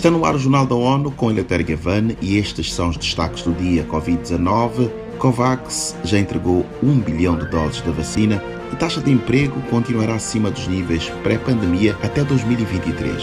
Está no ar o Jornal da ONU com Eleutério Gavan e estes são os destaques do dia. Covid-19, COVAX já entregou 1 bilhão de doses da vacina e taxa de emprego continuará acima dos níveis pré-pandemia até 2023.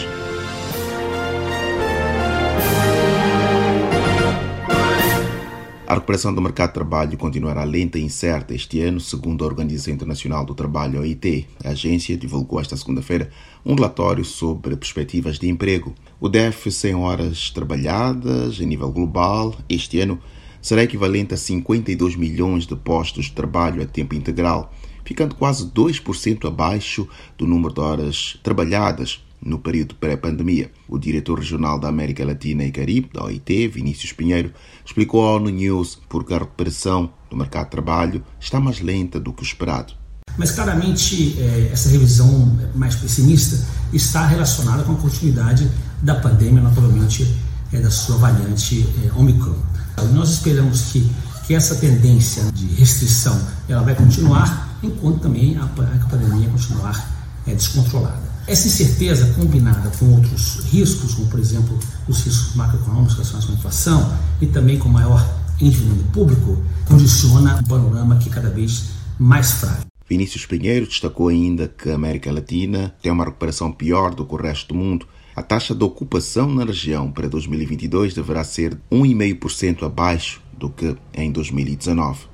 A recuperação do mercado de trabalho continuará lenta e incerta este ano, segundo a Organização Internacional do Trabalho, OIT. A agência divulgou esta segunda-feira um relatório sobre perspectivas de emprego. O déficit em horas trabalhadas, a nível global, este ano, será equivalente a 52 milhões de postos de trabalho a tempo integral, ficando quase 2% abaixo do número de horas trabalhadas no período pré-pandemia. O diretor regional da América Latina e Caribe, da OIT, Vinícius Pinheiro, explicou à ONU News porque a recuperação do mercado de trabalho está mais lenta do que o esperado. Mas claramente essa revisão mais pessimista está relacionada com a continuidade da pandemia, naturalmente, da sua variante Omicron. Nós esperamos que essa tendência de restrição ela vai continuar, enquanto também a pandemia continuar descontrolada. Essa incerteza, combinada com outros riscos, como por exemplo os riscos macroeconômicos relacionados com a inflação e também com maior endividamento público, condiciona um panorama que é cada vez mais frágil. Vinícius Pinheiro destacou ainda que a América Latina tem uma recuperação pior do que o resto do mundo. A taxa de ocupação na região para 2022 deverá ser 1,5% abaixo do que em 2019.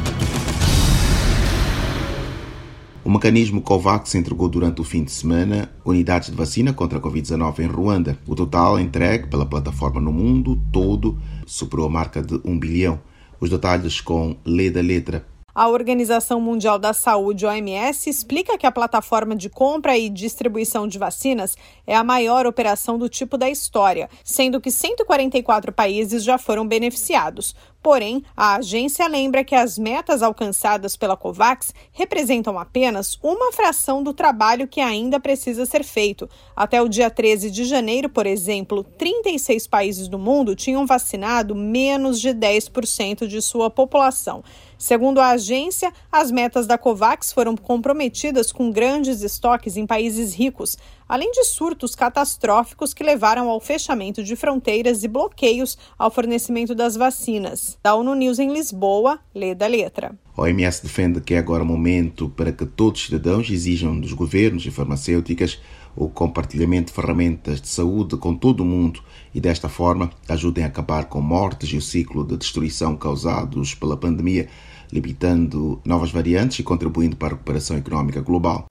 O mecanismo COVAX entregou durante o fim de semana unidades de vacina contra a Covid-19 em Ruanda. O total entregue pela plataforma no mundo todo superou a marca de 1 bilhão. Os detalhes com Lê da Letra. A Organização Mundial da Saúde, OMS, explica que a plataforma de compra e distribuição de vacinas é a maior operação do tipo da história, sendo que 144 países já foram beneficiados. Porém, a agência lembra que as metas alcançadas pela COVAX representam apenas uma fração do trabalho que ainda precisa ser feito. Até o dia 13 de janeiro, por exemplo, 36 países do mundo tinham vacinado menos de 10% de sua população. Segundo a agência, as metas da COVAX foram comprometidas com grandes estoques em países ricos, além de surtos catastróficos que levaram ao fechamento de fronteiras e bloqueios ao fornecimento das vacinas. Da ONU News em Lisboa, Lê da Letra. A OMS defende que é agora o momento para que todos os cidadãos exijam dos governos e farmacêuticas o compartilhamento de ferramentas de saúde com todo o mundo e, desta forma, ajudem a acabar com mortes e o ciclo de destruição causados pela pandemia, limitando novas variantes e contribuindo para a recuperação económica global.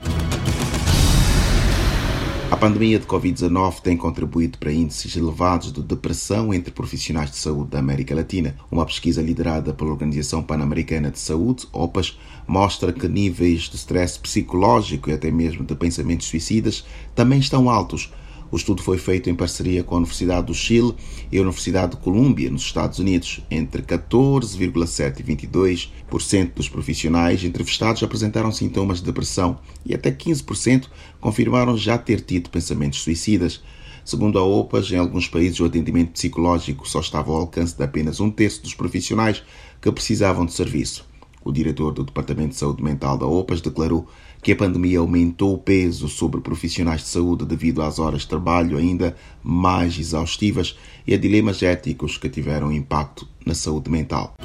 A pandemia de Covid-19 tem contribuído para índices elevados de depressão entre profissionais de saúde da América Latina. Uma pesquisa liderada pela Organização Pan-Americana de Saúde, OPAS, mostra que níveis de stress psicológico e até mesmo de pensamentos suicidas também estão altos. O estudo foi feito em parceria com a Universidade do Chile e a Universidade de Colômbia, nos Estados Unidos. Entre 14,7% e 22% dos profissionais entrevistados apresentaram sintomas de depressão e até 15% confirmaram já ter tido pensamentos suicidas. Segundo a OPAS, em alguns países o atendimento psicológico só estava ao alcance de apenas 1/3 dos profissionais que precisavam de serviço. O diretor do Departamento de Saúde Mental da OPAS declarou que a pandemia aumentou o peso sobre profissionais de saúde devido às horas de trabalho ainda mais exaustivas e a dilemas éticos que tiveram impacto na saúde mental.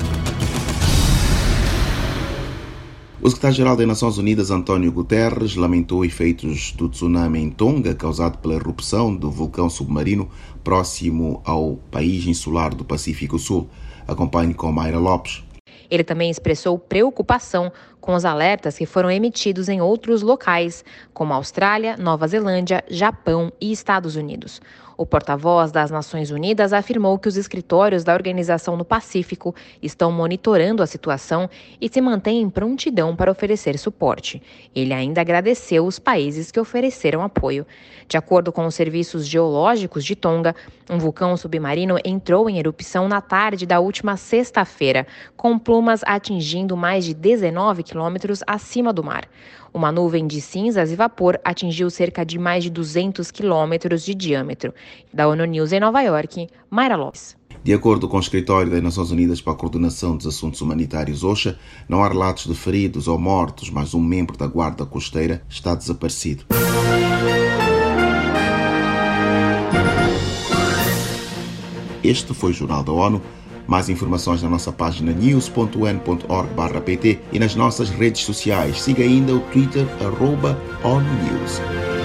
O secretário-geral das Nações Unidas, António Guterres, lamentou efeitos do tsunami em Tonga, causado pela erupção do vulcão submarino próximo ao país insular do Pacífico Sul. Acompanhe com Mayra Lopes. Ele também expressou preocupação com os alertas que foram emitidos em outros locais, como Austrália, Nova Zelândia, Japão e Estados Unidos. O porta-voz das Nações Unidas afirmou que os escritórios da organização no Pacífico estão monitorando a situação e se mantêm em prontidão para oferecer suporte. Ele ainda agradeceu os países que ofereceram apoio. De acordo com os serviços geológicos de Tonga, um vulcão submarino entrou em erupção na tarde da última sexta-feira, com plumas atingindo mais de 19 quilômetros acima do mar. Uma nuvem de cinzas e vapor atingiu cerca de mais de 200 quilômetros de diâmetro. Da ONU News em Nova York, Mayra Lopes. De acordo com o Escritório das Nações Unidas para a Coordenação dos Assuntos Humanitários, OCHA, não há relatos de feridos ou mortos, mas um membro da Guarda Costeira está desaparecido. Este foi o Jornal da ONU. Mais informações na nossa página news.un.org/pt e nas nossas redes sociais. Siga ainda o Twitter @ONUNews.